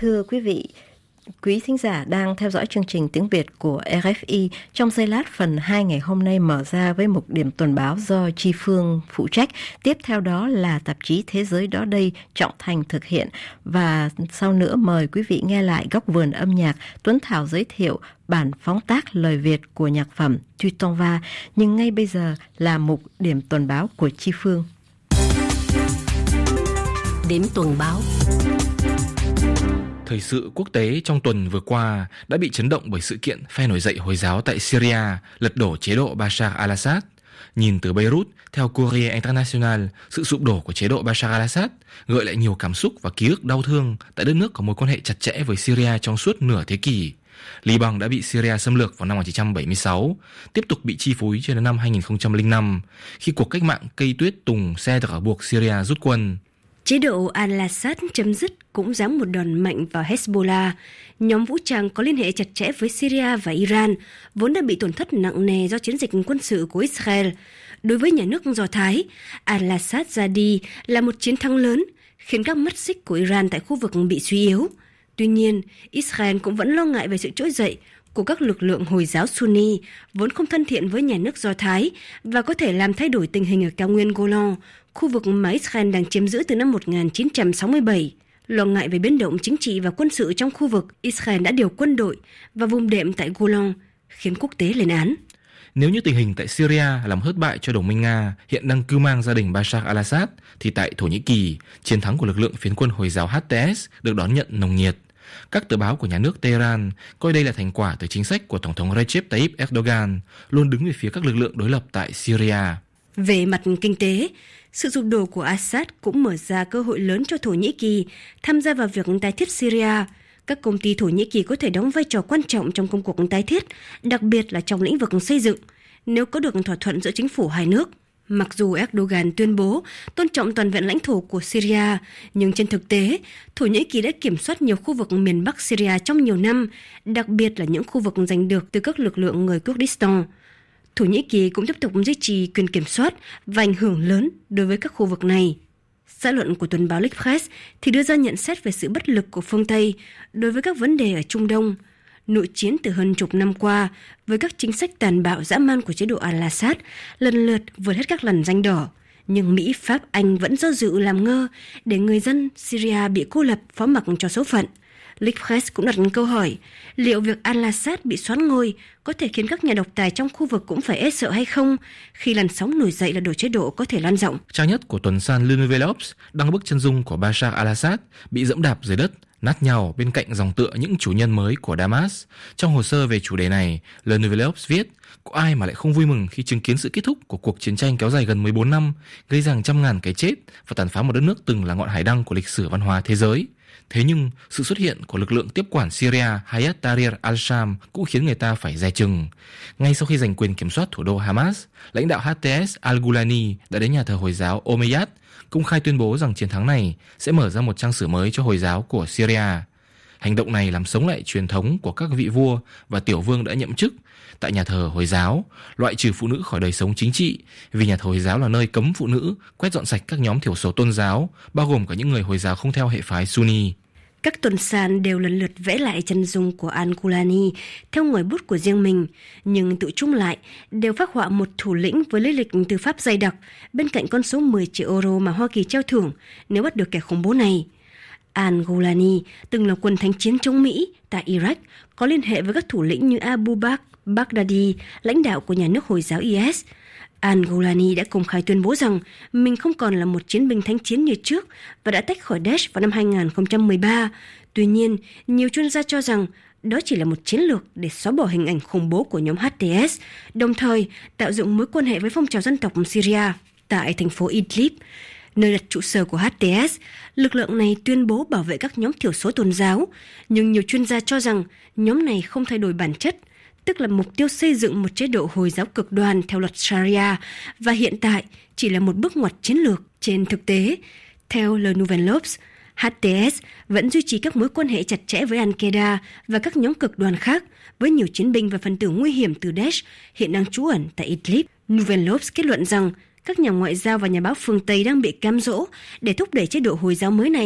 Thưa quý vị, quý thính giả đang theo dõi chương trình tiếng Việt của RFI. Trong giây lát, phần 2 ngày hôm nay mở ra với một điểm tuần báo do Chi Phương phụ trách. Tiếp theo đó là tạp chí Thế giới đó đây, Trọng Thành thực hiện. Và sau nữa mời quý vị nghe lại Góc vườn âm nhạc. Tuấn Thảo giới thiệu bản phóng tác lời Việt của nhạc phẩm Tu t'en vas. Nhưng ngay bây giờ là mục điểm tuần báo của Chi Phương. Điểm tuần báo. Thời sự quốc tế trong tuần vừa qua đã bị chấn động bởi sự kiện phe nổi dậy Hồi giáo tại Syria lật đổ chế độ Bashar al-Assad. Nhìn từ Beirut, theo Courrier International, sự sụp đổ của chế độ Bashar al-Assad gợi lại nhiều cảm xúc và ký ức đau thương tại đất nước có mối quan hệ chặt chẽ với Syria trong suốt nửa thế kỷ. Liban đã bị Syria xâm lược vào năm 1976, tiếp tục bị chi phối cho đến năm 2005, khi cuộc cách mạng cây tuyết tùng Cedr buộc Syria rút quân. Chế độ al-Assad chấm dứt cũng giáng một đòn mạnh vào Hezbollah, nhóm vũ trang có liên hệ chặt chẽ với Syria và Iran, vốn đã bị tổn thất nặng nề do chiến dịch quân sự của Israel. Đối với nhà nước Do Thái, al-Assad ra đi là một chiến thắng lớn, khiến các mắt xích của Iran tại khu vực bị suy yếu. Tuy nhiên, Israel cũng vẫn lo ngại về sự trỗi dậy của các lực lượng Hồi giáo Sunni, vốn không thân thiện với nhà nước Do Thái và có thể làm thay đổi tình hình ở cao nguyên Golan, khu vực mà Israel đang chiếm giữ từ năm 1967. Lo ngại về biến động chính trị và quân sự trong khu vực, Israel đã điều quân đội và vùng đệm tại Golan, khiến quốc tế lên án. Nếu như tình hình tại Syria làm thất bại cho đồng minh Nga hiện đang cưu mang gia đình Bashar al-Assad, thì tại Thổ Nhĩ Kỳ, chiến thắng của lực lượng phiến quân Hồi giáo HTS được đón nhận nồng nhiệt. Các tờ báo của nhà nước Tehran coi đây là thành quả từ chính sách của Tổng thống Recep Tayyip Erdogan, luôn đứng về phía các lực lượng đối lập tại Syria. Về mặt kinh tế, sự sụp đổ của Assad cũng mở ra cơ hội lớn cho Thổ Nhĩ Kỳ tham gia vào việc tái thiết Syria. Các công ty Thổ Nhĩ Kỳ có thể đóng vai trò quan trọng trong công cuộc tái thiết, đặc biệt là trong lĩnh vực xây dựng, nếu có được thỏa thuận giữa chính phủ hai nước. Mặc dù Erdogan tuyên bố tôn trọng toàn vẹn lãnh thổ của Syria, nhưng trên thực tế, Thổ Nhĩ Kỳ đã kiểm soát nhiều khu vực miền Bắc Syria trong nhiều năm, đặc biệt là những khu vực giành được từ các lực lượng người Kurdistan. Thổ Nhĩ Kỳ cũng tiếp tục duy trì quyền kiểm soát và ảnh hưởng lớn đối với các khu vực này. Xã luận của tuần báo L'Express thì đưa ra nhận xét về sự bất lực của phương Tây đối với các vấn đề ở Trung Đông. Nội chiến từ hơn chục năm qua với các chính sách tàn bạo dã man của chế độ al-Assad lần lượt vượt hết các lằn ranh đỏ, nhưng Mỹ, Pháp, Anh vẫn do dự làm ngơ để người dân Syria bị cô lập phó mặc cho số phận. L'Express cũng đặt câu hỏi, liệu việc al-Assad bị soán ngôi có thể khiến các nhà độc tài trong khu vực cũng phải e sợ hay không khi làn sóng nổi dậy là đổ chế độ có thể lan rộng. Trang nhất của tuần san Le Nouvel Obs đăng bức chân dung của Bashar al-Assad bị dẫm đạp dưới đất, nát nhàu bên cạnh dòng tựa những chủ nhân mới của Damas. Trong hồ sơ về chủ đề này, Le Nouvel Obs viết, có ai mà lại không vui mừng khi chứng kiến sự kết thúc của cuộc chiến tranh kéo dài gần 14 năm, gây ra trăm ngàn cái chết và tàn phá một đất nước từng là ngọn hải đăng của lịch sử văn hóa thế giới. Thế nhưng, sự xuất hiện của lực lượng tiếp quản Syria Hayat Tahrir al-Sham cũng khiến người ta phải dè chừng. Ngay sau khi giành quyền kiểm soát thủ đô Hamas, lãnh đạo HTS al-Gulani đã đến nhà thờ Hồi giáo Omeyyad, công khai tuyên bố rằng chiến thắng này sẽ mở ra một trang sử mới cho Hồi giáo của Syria. Hành động này làm sống lại truyền thống của các vị vua và tiểu vương đã nhậm chức tại nhà thờ Hồi giáo, loại trừ phụ nữ khỏi đời sống chính trị, vì nhà thờ Hồi giáo là nơi cấm phụ nữ, quét dọn sạch các nhóm thiểu số tôn giáo, bao gồm cả những người Hồi giáo không theo hệ phái Sunni. Các tuần san đều lần lượt vẽ lại chân dung của al-Gulani theo ngòi bút của riêng mình, nhưng tự chung lại đều phác họa một thủ lĩnh với lý lịch tư pháp dày đặc, bên cạnh con số 10 triệu euro mà Hoa Kỳ treo thưởng nếu bắt được kẻ khủng bố này. Al-Gulani từng là quân thánh chiến chống Mỹ tại Iraq, có liên hệ với các thủ lĩnh như Abu Bakr Baghdadi, lãnh đạo của nhà nước Hồi giáo IS. Al-Gulani đã công khai tuyên bố rằng mình không còn là một chiến binh thánh chiến như trước và đã tách khỏi Daesh vào năm 2013. Tuy nhiên, nhiều chuyên gia cho rằng đó chỉ là một chiến lược để xóa bỏ hình ảnh khủng bố của nhóm HTS, đồng thời tạo dựng mối quan hệ với phong trào dân tộc Syria. Tại thành phố Idlib, nơi đặt trụ sở của HTS, lực lượng này tuyên bố bảo vệ các nhóm thiểu số tôn giáo, nhưng nhiều chuyên gia cho rằng nhóm này không thay đổi bản chất, tức là mục tiêu xây dựng một chế độ Hồi giáo cực đoan theo luật Sharia, và hiện tại chỉ là một bước ngoặt chiến lược. Trên thực tế, theo Le Nouvel Obs, HTS vẫn duy trì các mối quan hệ chặt chẽ với Al-Qaeda và các nhóm cực đoan khác, với nhiều chiến binh và phần tử nguy hiểm từ Daesh hiện đang trú ẩn tại Idlib. Nouvel Obs kết luận rằng các nhà ngoại giao và nhà báo phương Tây đang bị cám dỗ để thúc đẩy chế độ Hồi giáo mới này.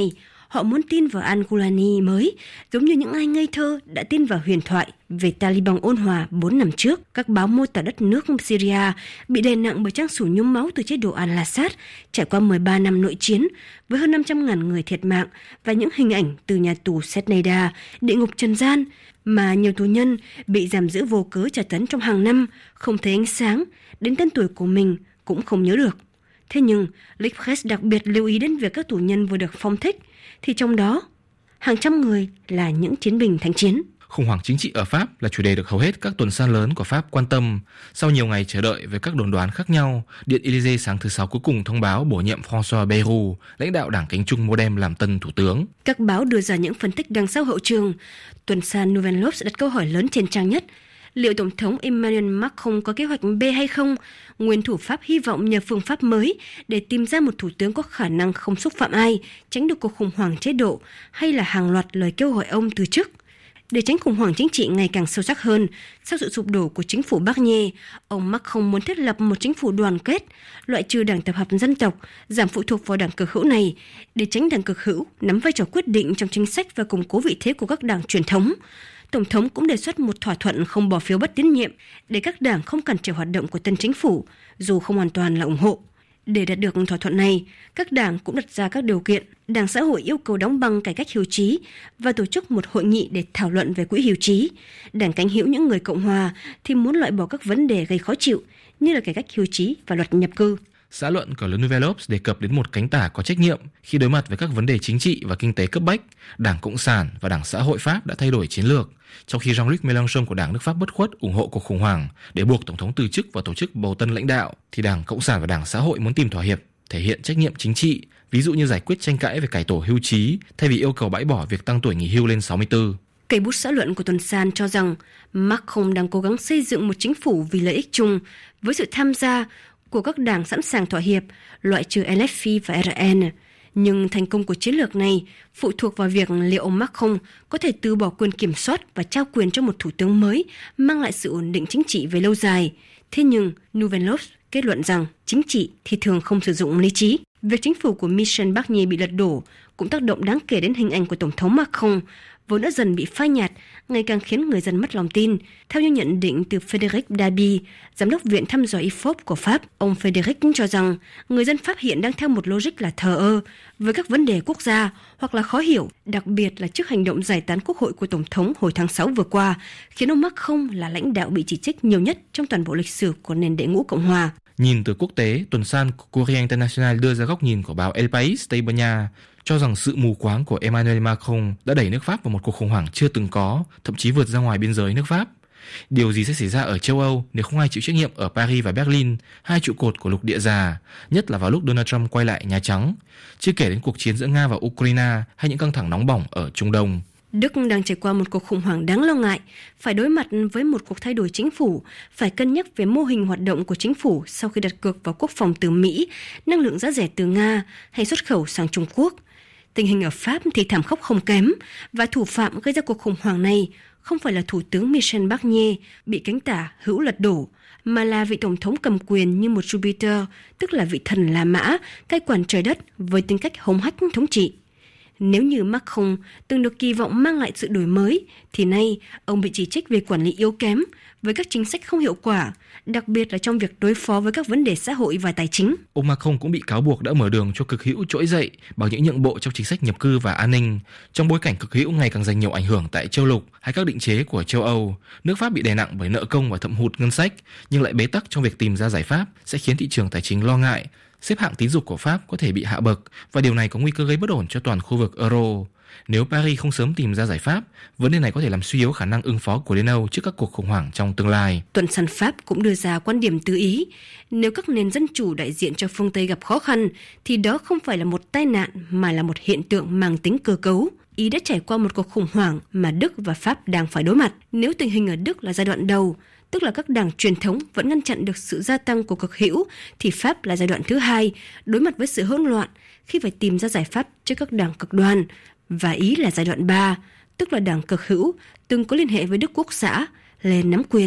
họ muốn tin vào Al-Gulani mới, giống như những ai ngây thơ đã tin vào huyền thoại về Taliban ôn hòa 4 năm trước. Các báo mô tả đất nước Syria bị đè nặng bởi trang sử nhuốm máu từ chế độ Al-Assad, trải qua 13 năm nội chiến, với hơn 500.000 người thiệt mạng và những hình ảnh từ nhà tù Setneida, địa ngục trần gian, mà nhiều tù nhân bị giam giữ vô cớ tra tấn trong hàng năm, không thấy ánh sáng, đến tên tuổi của mình cũng không nhớ được. Thế nhưng, L'Express đặc biệt lưu ý đến việc các tù nhân vừa được phong thích, thì trong đó, hàng trăm người là những chiến binh thánh chiến. Khủng hoảng chính trị ở Pháp là chủ đề được hầu hết các tuần san lớn của Pháp quan tâm. Sau nhiều ngày chờ đợi với các đồn đoán khác nhau, Điện Élysée sáng thứ Sáu cuối cùng thông báo bổ nhiệm François Bayrou, lãnh đạo đảng cánh trung Modem làm tân thủ tướng. Các báo đưa ra những phân tích đằng sau hậu trường. Tuần san Nouvelle L'Obs đặt câu hỏi lớn trên trang nhất: liệu Tổng thống Emmanuel Macron có kế hoạch B hay không? Nguyên thủ Pháp hy vọng nhờ phương pháp mới để tìm ra một thủ tướng có khả năng không xúc phạm ai, tránh được cuộc khủng hoảng chế độ, hay là hàng loạt lời kêu gọi ông từ chức. Để tránh khủng hoảng chính trị ngày càng sâu sắc hơn, sau sự sụp đổ của chính phủ Barnier, ông Macron muốn thiết lập một chính phủ đoàn kết, loại trừ đảng tập hợp dân tộc, giảm phụ thuộc vào đảng cực hữu này, để tránh đảng cực hữu nắm vai trò quyết định trong chính sách và củng cố vị thế của các đảng truyền thống. Tổng thống cũng đề xuất một thỏa thuận không bỏ phiếu bất tín nhiệm để các đảng không cản trở hoạt động của tân chính phủ, dù không hoàn toàn là ủng hộ. Để đạt được thỏa thuận này, các đảng cũng đặt ra các điều kiện. Đảng Xã hội yêu cầu đóng băng cải cách hưu trí và tổ chức một hội nghị để thảo luận về quỹ hưu trí. Đảng cánh hữu những người Cộng hòa thì muốn loại bỏ các vấn đề gây khó chịu như là cải cách hưu trí và luật nhập cư. Xã luận của Le Nouvel Obs đề cập đến một cánh tả có trách nhiệm khi đối mặt với các vấn đề chính trị và kinh tế cấp bách. Đảng Cộng sản và Đảng Xã hội Pháp đã thay đổi chiến lược, trong khi Jean-Luc Mélenchon của Đảng nước Pháp bất khuất ủng hộ cuộc khủng hoảng để buộc Tổng thống từ chức và tổ chức bầu tân lãnh đạo, thì Đảng Cộng sản và Đảng Xã hội muốn tìm thỏa hiệp, thể hiện trách nhiệm chính trị, ví dụ như giải quyết tranh cãi về cải tổ hưu trí thay vì yêu cầu bãi bỏ việc tăng tuổi nghỉ hưu lên 64. Cây bút xã luận của Tuần San cho rằng Macron đang cố gắng xây dựng một chính phủ vì lợi ích chung với sự tham gia của các đảng sẵn sàng thỏa hiệp, loại trừ LFI và RN. Nhưng thành công của chiến lược này phụ thuộc vào việc liệu ông Macron có thể từ bỏ quyền kiểm soát và trao quyền cho một thủ tướng mới mang lại sự ổn định chính trị về lâu dài. Thế nhưng, Nouvelle L'Obs kết luận rằng chính trị thì thường không sử dụng lý trí. Việc chính phủ của Michel Barnier bị lật đổ cũng tác động đáng kể đến hình ảnh của Tổng thống Macron, vốn đã dần bị phai nhạt, ngày càng khiến người dân mất lòng tin. Theo như nhận định từ Frédéric Dabi, giám đốc Viện thăm dò IFOP của Pháp, ông Frédéric cho rằng người dân Pháp hiện đang theo một logic là thờ ơ với các vấn đề quốc gia hoặc là khó hiểu, đặc biệt là trước hành động giải tán quốc hội của Tổng thống hồi tháng 6 vừa qua, khiến ông Macron là lãnh đạo bị chỉ trích nhiều nhất trong toàn bộ lịch sử của nền đệ ngũ Cộng hòa. Nhìn từ quốc tế, tuần san của Courrier International đưa ra góc nhìn của báo El País Tây Ban Nha, cho rằng sự mù quáng của Emmanuel Macron đã đẩy nước Pháp vào một cuộc khủng hoảng chưa từng có, thậm chí vượt ra ngoài biên giới nước Pháp. Điều gì sẽ xảy ra ở châu Âu nếu không ai chịu trách nhiệm ở Paris và Berlin, hai trụ cột của lục địa già, nhất là vào lúc Donald Trump quay lại Nhà Trắng, chưa kể đến cuộc chiến giữa Nga và Ukraine hay những căng thẳng nóng bỏng ở Trung Đông. Đức đang trải qua một cuộc khủng hoảng đáng lo ngại, phải đối mặt với một cuộc thay đổi chính phủ, phải cân nhắc về mô hình hoạt động của chính phủ sau khi đặt cược vào quốc phòng từ Mỹ, năng lượng giá rẻ từ Nga hay xuất khẩu sang Trung Quốc. Tình hình ở Pháp thì thảm khốc không kém, và thủ phạm gây ra cuộc khủng hoảng này không phải là Thủ tướng Michel Barnier bị cánh tả hữu lật đổ, mà là vị Tổng thống cầm quyền như một Jupiter, tức là vị thần La Mã, cai quản trời đất với tính cách hống hách thống trị. Nếu như Macron từng được kỳ vọng mang lại sự đổi mới, thì nay ông bị chỉ trích về quản lý yếu kém, với các chính sách không hiệu quả, đặc biệt là trong việc đối phó với các vấn đề xã hội và tài chính. Ông Macron cũng bị cáo buộc đã mở đường cho cực hữu trỗi dậy bằng những nhượng bộ trong chính sách nhập cư và an ninh. Trong bối cảnh cực hữu ngày càng giành nhiều ảnh hưởng tại châu lục hay các định chế của châu Âu, nước Pháp bị đè nặng bởi nợ công và thâm hụt ngân sách, nhưng lại bế tắc trong việc tìm ra giải pháp sẽ khiến thị trường tài chính lo ngại. Xếp hạng tín dụng của Pháp có thể bị hạ bậc, và điều này có nguy cơ gây bất ổn cho toàn khu vực euro. Nếu Paris không sớm tìm ra giải pháp, vấn đề này có thể làm suy yếu khả năng ứng phó của Liên Âu trước các cuộc khủng hoảng trong tương lai. Tuần san Pháp cũng đưa ra quan điểm tứ ý. Nếu các nền dân chủ đại diện cho phương Tây gặp khó khăn, thì đó không phải là một tai nạn mà là một hiện tượng mang tính cơ cấu. Ý đã trải qua một cuộc khủng hoảng mà Đức và Pháp đang phải đối mặt. Nếu tình hình ở Đức là giai đoạn đầu, tức là các đảng truyền thống vẫn ngăn chặn được sự gia tăng của cực hữu, thì Pháp là giai đoạn thứ hai, đối mặt với sự hỗn loạn khi phải tìm ra giải pháp trước các đảng cực đoan. Và Ý là giai đoạn 3, tức là đảng cực hữu từng có liên hệ với Đức Quốc xã lên nắm quyền,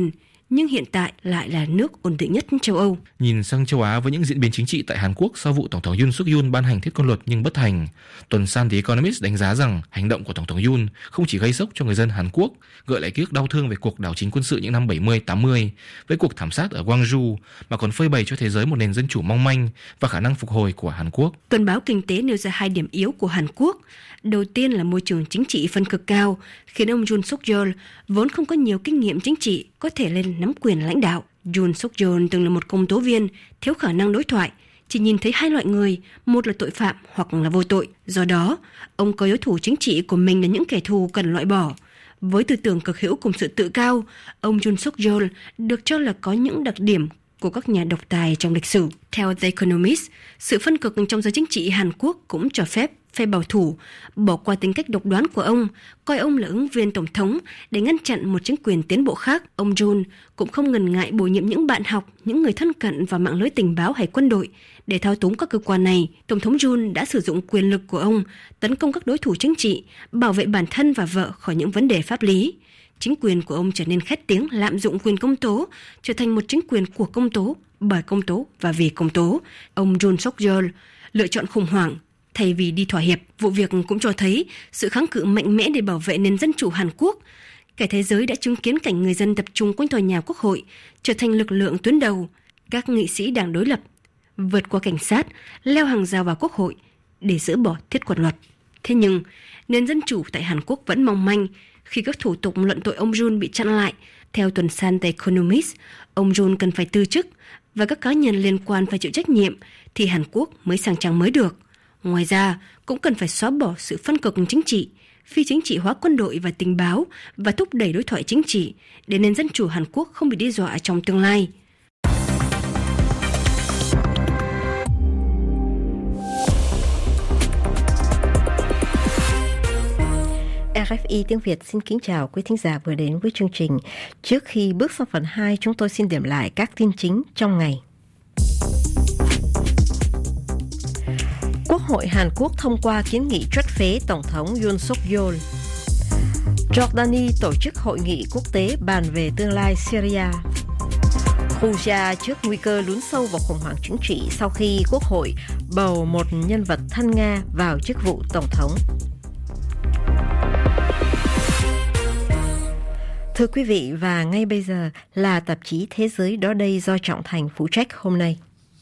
nhưng hiện tại lại là nước ổn định nhất châu Âu. Nhìn sang châu Á với những diễn biến chính trị tại Hàn Quốc sau vụ Tổng thống Yoon suk yeol ban hành thiết quân luật nhưng bất thành, tuần san The Economist đánh giá rằng hành động của Tổng thống Yoon không chỉ gây sốc cho người dân Hàn Quốc, gợi lại ký ức đau thương về cuộc đảo chính quân sự những năm 70-80 với cuộc thảm sát ở Gwangju, mà còn phơi bày cho thế giới một nền dân chủ mong manh và khả năng phục hồi của Hàn Quốc. Tuần báo Kinh tế nêu ra 2 điểm yếu của Hàn Quốc. Đầu tiên là môi trường chính trị phân cực cao, khiến ông Yoon suk yeol vốn không có nhiều kinh nghiệm chính trị có thể lên nắm quyền lãnh đạo. Yoon suk yeol từng là một công tố viên, thiếu khả năng đối thoại, chỉ nhìn thấy 2 loại người, một là tội phạm hoặc là vô tội. Do đó, ông coi đối thủ chính trị của mình là những kẻ thù cần loại bỏ. Với tư tưởng cực hữu cùng sự tự cao, ông Yoon suk yeol được cho là có những đặc điểm của các nhà độc tài trong lịch sử. Theo The Economist, sự phân cực trong giới chính trị Hàn Quốc cũng cho phép phe bảo thủ bỏ qua tính cách độc đoán của ông, coi ông là ứng viên tổng thống để ngăn chặn một chính quyền tiến bộ khác. Ông Yoon cũng không ngần ngại bổ nhiệm những bạn học, những người thân cận vào mạng lưới tình báo hay quân đội để thao túng các cơ quan này. Tổng thống Yoon đã sử dụng quyền lực của ông tấn công các đối thủ chính trị, bảo vệ bản thân và vợ khỏi những vấn đề pháp lý. Chính quyền của ông trở nên khét tiếng lạm dụng quyền công tố, trở thành một chính quyền của công tố, bởi công tố và vì công tố. Ông Yoon suk yeol lựa chọn khủng hoảng thay vì đi thỏa hiệp. Vụ việc cũng cho thấy sự kháng cự mạnh mẽ để bảo vệ nền dân chủ Hàn Quốc. Cả thế giới đã chứng kiến cảnh người dân tập trung quanh tòa nhà Quốc hội trở thành lực lượng tuyến đầu. Các nghị sĩ đảng đối lập vượt qua cảnh sát, leo hàng rào vào Quốc hội để dỡ bỏ thiết quân luật. Thế nhưng, nền dân chủ tại Hàn Quốc vẫn mong manh khi các thủ tục luận tội ông Yoon bị chặn lại. Theo tuần san The Economist, ông Yoon cần phải từ chức và các cá nhân liên quan phải chịu trách nhiệm thì Hàn Quốc mới sang trang mới được. Ngoài ra, cũng cần phải xóa bỏ sự phân cực chính trị, phi chính trị hóa quân đội và tình báo và thúc đẩy đối thoại chính trị để nền dân chủ Hàn Quốc không bị đe dọa trong tương lai. RFI tiếng Việt xin kính chào quý thính giả vừa đến với chương trình. Trước khi bước sang phần 2, chúng tôi xin điểm lại các tin chính trong ngày. Quốc hội Hàn Quốc thông qua kiến nghị truất phế Tổng thống Yoon suk yeol. Jordani tổ chức hội nghị quốc tế bàn về tương lai Syria. Georgia trước nguy cơ lún sâu vào khủng hoảng chính trị sau khi Quốc hội bầu một nhân vật thân Nga vào chức vụ Tổng thống. Thưa quý vị, và ngay bây giờ là tạp chí Thế giới đó đây do Trọng Thành phụ trách hôm nay.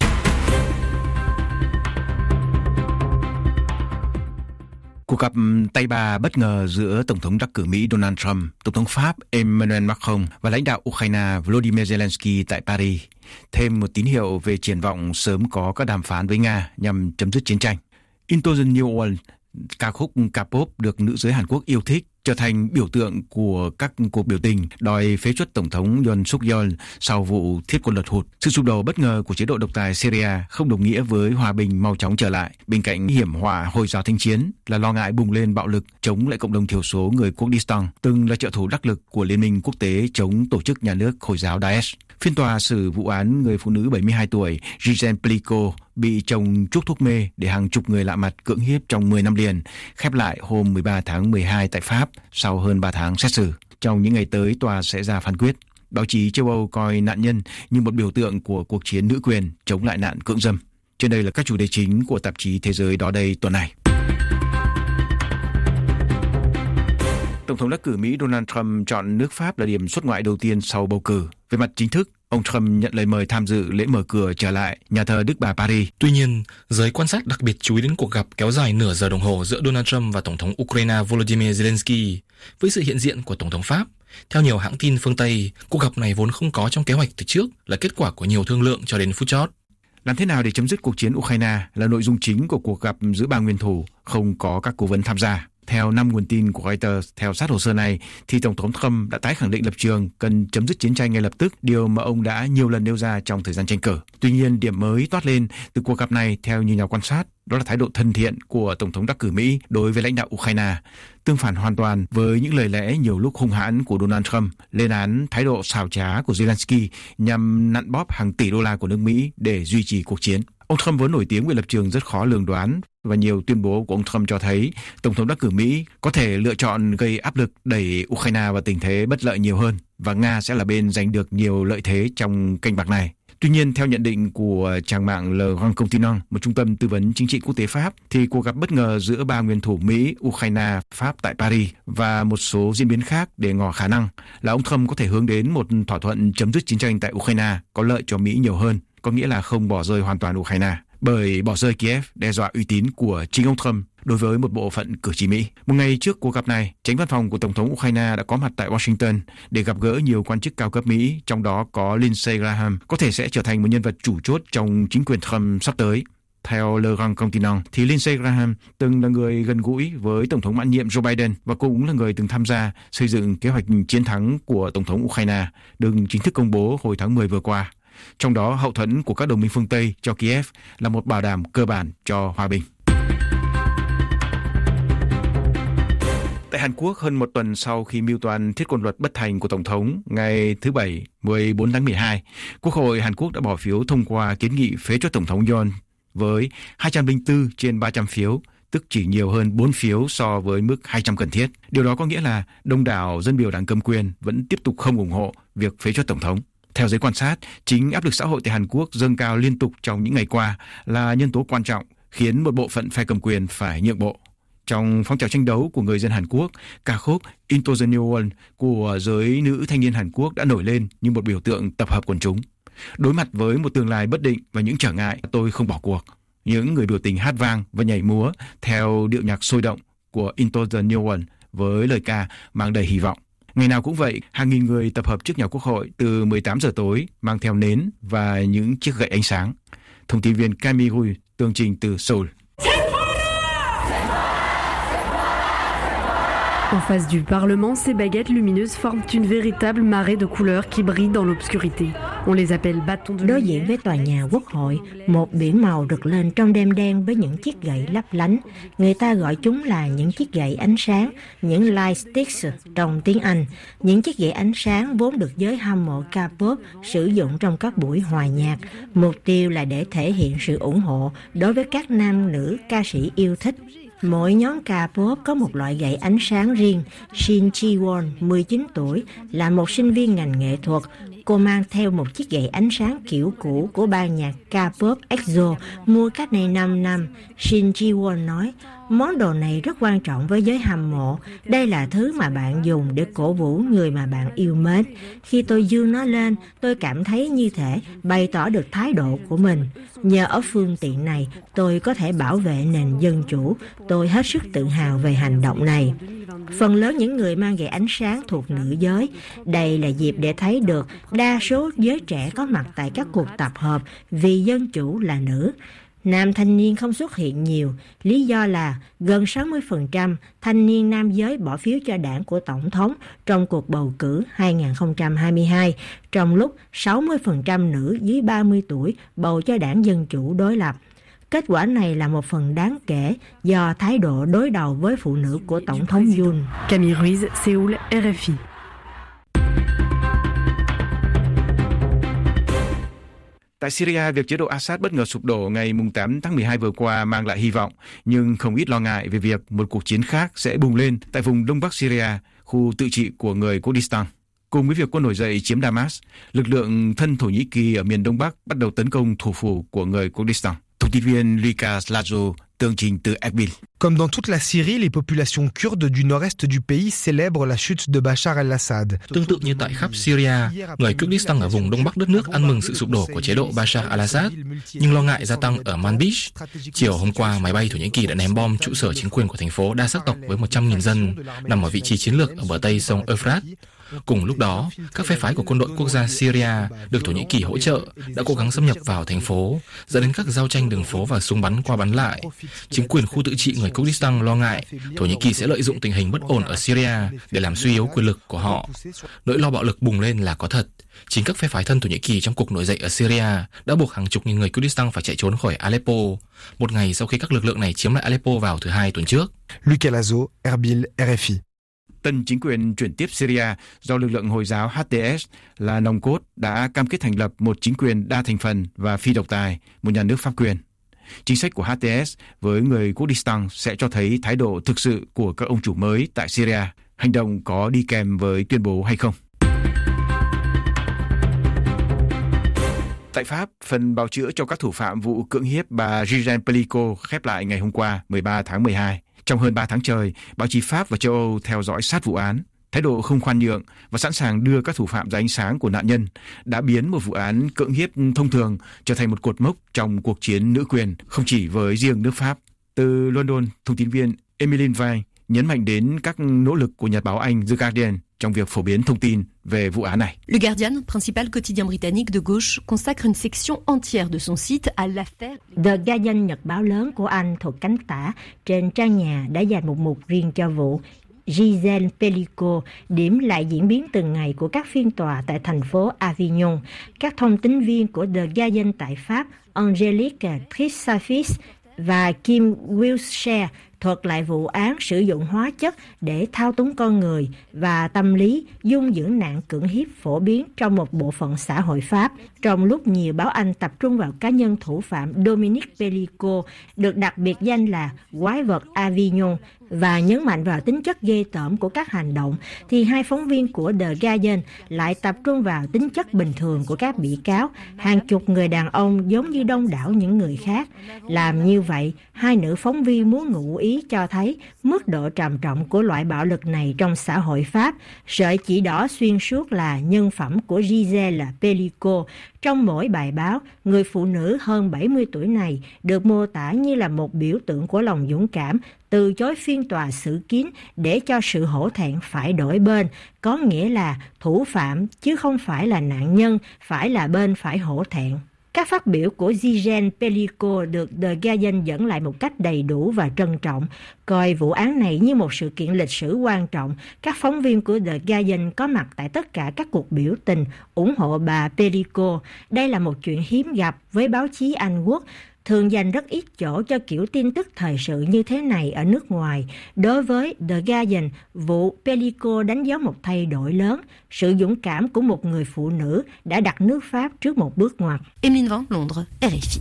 Cuộc gặp tay bà bất ngờ giữa Tổng thống đắc cử Mỹ Donald Trump, Tổng thống Pháp Emmanuel Macron và lãnh đạo Ukraine Volodymyr Zelensky tại Paris, thêm một tín hiệu về triển vọng sớm có các đàm phán với Nga nhằm chấm dứt chiến tranh. Into the New World, ca khúc K-pop được nữ giới Hàn Quốc yêu thích, trở thành biểu tượng của các cuộc biểu tình đòi phế truất Tổng thống Yoon suk yeol sau vụ thiết quân luật hụt. Sự sụp đổ bất ngờ của chế độ độc tài Syria không đồng nghĩa với hòa bình mau chóng trở lại. Bên cạnh hiểm họa Hồi giáo thanh chiến là lo ngại bùng lên bạo lực chống lại cộng đồng thiểu số người Kurdistan, từng là trợ thủ đắc lực của Liên minh quốc tế chống tổ chức nhà nước Hồi giáo Daesh. Phiên tòa xử vụ án người phụ nữ 72 tuổi Gisèle Pelicot bị chồng chuốc thuốc mê để hàng chục người lạ mặt cưỡng hiếp trong 10 năm liền, khép lại hôm 13 tháng 12 tại Pháp sau hơn 3 tháng xét xử. Trong những ngày tới, tòa sẽ ra phán quyết. Báo chí châu Âu coi nạn nhân như một biểu tượng của cuộc chiến nữ quyền chống lại nạn cưỡng dâm. Trên đây là các chủ đề chính của tạp chí Thế giới đó đây tuần này. Tổng thống đắc cử Mỹ Donald Trump chọn nước Pháp là điểm xuất ngoại đầu tiên sau bầu cử. Về mặt chính thức, ông Trump nhận lời mời tham dự lễ mở cửa trở lại nhà thờ Đức Bà Paris. Tuy nhiên, giới quan sát đặc biệt chú ý đến cuộc gặp kéo dài nửa giờ đồng hồ giữa Donald Trump và Tổng thống Ukraine Volodymyr Zelensky với sự hiện diện của Tổng thống Pháp. Theo nhiều hãng tin phương Tây, cuộc gặp này vốn không có trong kế hoạch từ trước, là kết quả của nhiều thương lượng cho đến phút chót. Làm thế nào để chấm dứt cuộc chiến Ukraine là nội dung chính của cuộc gặp giữa ba nguyên thủ, không có các cố vấn tham gia. Theo 5 nguồn tin của Reuters theo sát hồ sơ này, thì Tổng thống Trump đã tái khẳng định lập trường cần chấm dứt chiến tranh ngay lập tức, điều mà ông đã nhiều lần nêu ra trong thời gian tranh cử. Tuy nhiên, điểm mới toát lên từ cuộc gặp này theo nhiều nhà quan sát, đó là thái độ thân thiện của Tổng thống đắc cử Mỹ đối với lãnh đạo Ukraine, tương phản hoàn toàn với những lời lẽ nhiều lúc hung hãn của Donald Trump, lên án thái độ xảo trá của Zelensky nhằm nặn bóp hàng tỷ đô la của nước Mỹ để duy trì cuộc chiến. Ông Trump vốn nổi tiếng với lập trường rất khó lường đoán, và nhiều tuyên bố của ông Trump cho thấy Tổng thống đắc cử Mỹ có thể lựa chọn gây áp lực đẩy Ukraine vào tình thế bất lợi nhiều hơn. và Nga sẽ là bên giành được nhiều lợi thế trong canh bạc này. Tuy nhiên, theo nhận định của trang mạng Le Grand Continent, một trung tâm tư vấn chính trị quốc tế Pháp, thì cuộc gặp bất ngờ giữa ba nguyên thủ Mỹ, Ukraine, Pháp tại Paris và một số diễn biến khác để ngỏ khả năng là ông Trump có thể hướng đến một thỏa thuận chấm dứt chiến tranh tại Ukraine có lợi cho Mỹ nhiều hơn, có nghĩa là không bỏ rơi hoàn toàn Ukraine. Bởi bỏ rơi Kiev đe dọa uy tín của chính ông Trump đối với một bộ phận cử tri Mỹ. Một ngày trước cuộc gặp này, chánh văn phòng của Tổng thống Ukraine đã có mặt tại Washington để gặp gỡ nhiều quan chức cao cấp Mỹ, trong đó có Lindsey Graham, có thể sẽ trở thành một nhân vật chủ chốt trong chính quyền Trump sắp tới. Theo Le Grand Continent, thì Lindsey Graham từng là người gần gũi với Tổng thống mãn nhiệm Joe Biden và cũng là người từng tham gia xây dựng kế hoạch chiến thắng của Tổng thống Ukraine, được chính thức công bố hồi tháng 10 vừa qua. Trong đó, hậu thuẫn của các đồng minh phương Tây cho Kiev là một bảo đảm cơ bản cho hòa bình. Tại Hàn Quốc, hơn một tuần sau khi mưu toan thiết quân luật bất thành của Tổng thống ngày thứ Bảy 14 tháng 12, Quốc hội Hàn Quốc đã bỏ phiếu thông qua kiến nghị phế truất Tổng thống Yoon với 204 trên 300 phiếu, tức chỉ nhiều hơn 4 phiếu so với mức 200 cần thiết. Điều đó có nghĩa là đông đảo dân biểu đảng cầm quyền vẫn tiếp tục không ủng hộ việc phế truất Tổng thống. Theo giới quan sát, chính áp lực xã hội tại Hàn Quốc dâng cao liên tục trong những ngày qua là nhân tố quan trọng khiến một bộ phận phe cầm quyền phải nhượng bộ. Trong phong trào tranh đấu của người dân Hàn Quốc, ca khúc Into the New World của giới nữ thanh niên Hàn Quốc đã nổi lên như một biểu tượng tập hợp quần chúng. Đối mặt với một tương lai bất định và những trở ngại, tôi không bỏ cuộc. Những người biểu tình hát vang và nhảy múa theo điệu nhạc sôi động của Into the New World với lời ca mang đầy hy vọng. Ngày nào cũng vậy, hàng nghìn người tập hợp trước nhà Quốc hội từ 18 giờ tối mang theo nến và những chiếc gậy ánh sáng. Thông tin viên Camille Rui tường trình từ Seoul. En face du Parlement, ces baguettes lumineuses forment une véritable marée de couleurs qui brillent dans l'obscurité. On les appelle bâtons de lumière. Đối diện với tòa nhà Quốc hội, một biển màu rực lên trong đêm đen với những chiếc gậy lấp lánh. Người ta gọi chúng là những chiếc gậy ánh sáng, những light sticks trong tiếng Anh. Những chiếc gậy ánh sáng vốn được giới hâm mộ K-pop sử dụng trong các buổi hòa nhạc. Mục tiêu là để thể hiện sự ủng hộ đối với các nam nữ ca sĩ yêu thích. Mỗi nhóm K-pop có một loại gậy ánh sáng riêng. Shin Ji-won, 19 tuổi, là một sinh viên ngành nghệ thuật. Cô mang theo một chiếc gậy ánh sáng kiểu cũ của ban nhạc K-pop EXO mua cách đây 5 năm. Shin Ji-won nói, món đồ này rất quan trọng với giới hâm mộ. Đây là thứ mà bạn dùng để cổ vũ người mà bạn yêu mến. Khi tôi giương nó lên, tôi cảm thấy như thể bày tỏ được thái độ của mình. Nhờ ở phương tiện này, tôi có thể bảo vệ nền dân chủ. Tôi hết sức tự hào về hành động này. Phần lớn những người mang gậy ánh sáng thuộc nữ giới. Đây là dịp để thấy được đa số giới trẻ có mặt tại các cuộc tập hợp vì dân chủ là nữ. Nam thanh niên không xuất hiện nhiều, lý do là gần 60% thanh niên nam giới bỏ phiếu cho đảng của Tổng thống trong cuộc bầu cử 2022, trong lúc 60% nữ dưới 30 tuổi bầu cho đảng Dân Chủ đối lập. Kết quả này là một phần đáng kể do thái độ đối đầu với phụ nữ của Tổng thống Yoon. Camille Ruiz, Séoul, RFI. Tại Syria, việc chế độ Assad bất ngờ sụp đổ ngày 8 tháng 12 vừa qua mang lại hy vọng, nhưng không ít lo ngại về việc một cuộc chiến khác sẽ bùng lên tại vùng Đông Bắc Syria, khu tự trị của người Kurdistan. Cùng với việc quân nổi dậy chiếm Damas, lực lượng thân Thổ Nhĩ Kỳ ở miền Đông Bắc bắt đầu tấn công thủ phủ của người Kurdistan. Thông tin viên Lucas Lazo tường trình từ Erbil. Comme dans toute la Syrie, les populations kurdes du nord-est du pays célèbrent la chute de Bachar al-Assad. Tương tự như tại khắp Syria, người Kurdistan ở vùng đông bắc đất nước ăn mừng sự sụp đổ của chế độ Bashar al-Assad, nhưng lo ngại gia tăng ở Manbij. Chiều hôm qua, máy bay Thổ Nhĩ Kỳ đã ném bom trụ sở chính quyền của thành phố đa sắc tộc với 100.000 dân nằm ở vị trí chiến lược ở bờ tây sông Euphrates. Cùng lúc đó, các phe phái của quân đội quốc gia Syria được Thổ Nhĩ Kỳ hỗ trợ đã cố gắng xâm nhập vào thành phố, dẫn đến các giao tranh đường phố và súng bắn qua bắn lại. Chính quyền khu tự trị người Kurdistan lo ngại Thổ Nhĩ Kỳ sẽ lợi dụng tình hình bất ổn ở Syria để làm suy yếu quyền lực của họ. Nỗi lo bạo lực bùng lên là có thật. Chính các phe phái thân Thổ Nhĩ Kỳ trong cuộc nổi dậy ở Syria đã buộc hàng chục nghìn người Kurdistan phải chạy trốn khỏi Aleppo, một ngày sau khi các lực lượng này chiếm lại Aleppo vào thứ Hai tuần trước. Lucas Lazo, Erbil, RFI. Tân chính quyền chuyển tiếp Syria do lực lượng Hồi giáo HTS là nòng cốt đã cam kết thành lập một chính quyền đa thành phần và phi độc tài, một nhà nước pháp quyền. Chính sách của HTS với người Kurdistan sẽ cho thấy thái độ thực sự của các ông chủ mới tại Syria. Hành động có đi kèm với tuyên bố hay không? Tại Pháp, phần bào chữa cho các thủ phạm vụ cưỡng hiếp bà Gisèle Pelicot khép lại ngày hôm qua 13 tháng 12. Trong hơn 3 tháng trời, báo chí Pháp và châu Âu theo dõi sát vụ án. Thái độ không khoan nhượng và sẵn sàng đưa các thủ phạm ra ánh sáng của nạn nhân đã biến một vụ án cưỡng hiếp thông thường trở thành một cột mốc trong cuộc chiến nữ quyền, không chỉ với riêng nước Pháp. Từ London, thông tin viên Emmeline Vine nhấn mạnh đến các nỗ lực của nhật báo Anh The Guardian trong việc phổ biến thông tin về vụ án này. Le Guardian, principal quotidien britannique de gauche, consacre une section entière de son site à l'affaire. The Guardian, nhật báo lớn của Anh thuộc cánh tả, trên trang nhà đã dành một mục riêng cho vụ Gisèle Pelicot, điểm lại diễn biến từng ngày của các phiên tòa tại thành phố Avignon. Các thông tín viên của The Guardian tại Pháp, Angélique Trissafis và Kim Wilshire, thuật lại vụ án sử dụng hóa chất để thao túng con người và tâm lý dung dưỡng nạn cưỡng hiếp phổ biến trong một bộ phận xã hội Pháp. Trong lúc nhiều báo Anh tập trung vào cá nhân thủ phạm Dominique Pelicot, được đặc biệt danh là quái vật Avignon, và nhấn mạnh vào tính chất ghê tởm của các hành động, thì hai phóng viên của The Guardian lại tập trung vào tính chất bình thường của các bị cáo, hàng chục người đàn ông giống như đông đảo những người khác. Làm như vậy, hai nữ phóng viên muốn ngụ ý cho thấy mức độ trầm trọng của loại bạo lực này trong xã hội Pháp. Sợi chỉ đỏ xuyên suốt là nhân phẩm của Gisèle Pelicot. Trong mỗi bài báo, người phụ nữ hơn 70 tuổi này được mô tả như là một biểu tượng của lòng dũng cảm, từ chối phiên tòa xử kín để cho sự hổ thẹn phải đổi bên, có nghĩa là thủ phạm chứ không phải là nạn nhân, phải là bên phải hổ thẹn. Các phát biểu của Gisèle Pelicot được The Guardian dẫn lại một cách đầy đủ và trân trọng, coi vụ án này như một sự kiện lịch sử quan trọng. Các phóng viên của The Guardian có mặt tại tất cả các cuộc biểu tình ủng hộ bà Pelicot. Đây là một chuyện hiếm gặp với báo chí Anh Quốc, thường dành rất ít chỗ cho kiểu tin tức thời sự như thế này ở nước ngoài. Đối với The Guardian, vụ Pelicot đánh dấu một thay đổi lớn. Sự dũng cảm của một người phụ nữ đã đặt nước Pháp trước một bước ngoặt. Emmeline Vine, Londres, RFI.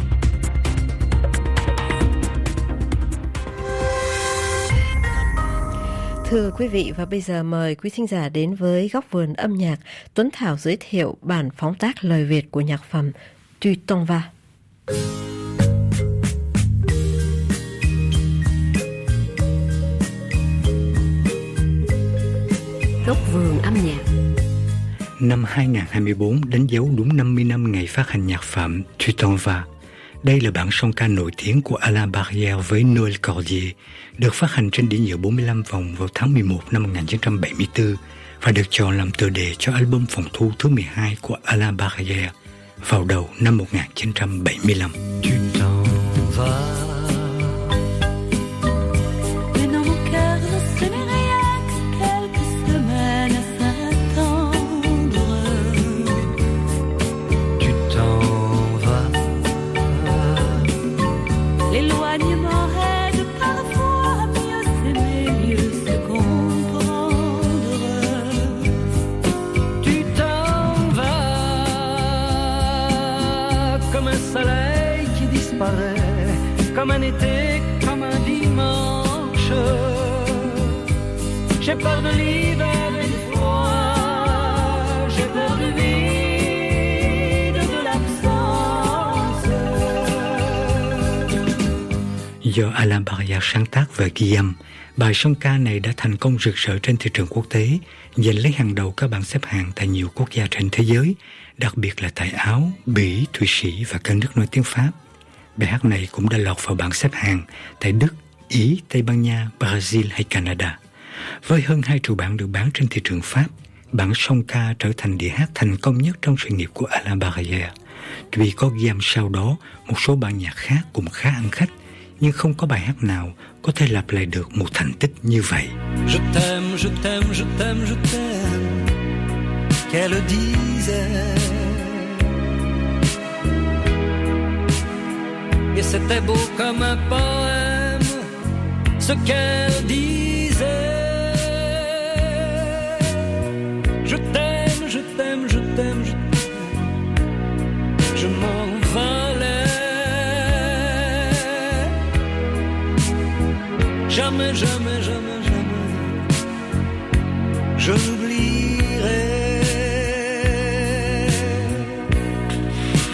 Thưa quý vị, và bây giờ mời quý thính giả đến với góc vườn âm nhạc. Tuấn Thảo giới thiệu bản phóng tác lời Việt của nhạc phẩm Tu t'en vas. Góc vườn âm nhạc. Năm 2024 đánh dấu đúng 50 năm ngày phát hành nhạc phẩm Tu t'en vas. Đây là bản song ca nổi tiếng của Alain Barrière với Noël Cordier, được phát hành trên đĩa nhựa 45 vòng vào tháng 11 năm 1974 và được chọn làm tựa đề cho album phòng thu thứ 12 của Alain Barrière vào đầu năm 1975. Tu t'en vas. Comme un été, comme un dimanche. J'ai peur de l'hiver et du froid. J'ai peur du vide, de l'absence. Do Alain Barrière sáng tác và ghi âm, bài song ca này đã thành công rực rỡ trên thị trường quốc tế, giành lấy hàng đầu các bảng xếp hạng tại nhiều quốc gia trên thế giới, đặc biệt là tại Áo, Bỉ, Thụy Sĩ và các nước nói tiếng Pháp. Bài hát này cũng đã lọt vào bảng xếp hạng tại Đức, Ý, Tây Ban Nha, Brazil hay Canada. Với hơn 2 triệu bản được bán trên thị trường Pháp, bản song ca trở thành đĩa hát thành công nhất trong sự nghiệp của Alain Barrière. Tuy có ghi âm sau đó một số bản nhạc khác cũng khá ăn khách, nhưng không có bài hát nào có thể lặp lại được một thành tích như vậy. Je t'aime, je t'aime, je t'aime, je t'aime, qu'elle disait. Et c'était beau comme un poème, ce qu'elle disait. Je t'aime, je t'aime, je t'aime, je t'aime. Je m'envolais. Jamais, jamais, jamais, jamais je l'oublierai.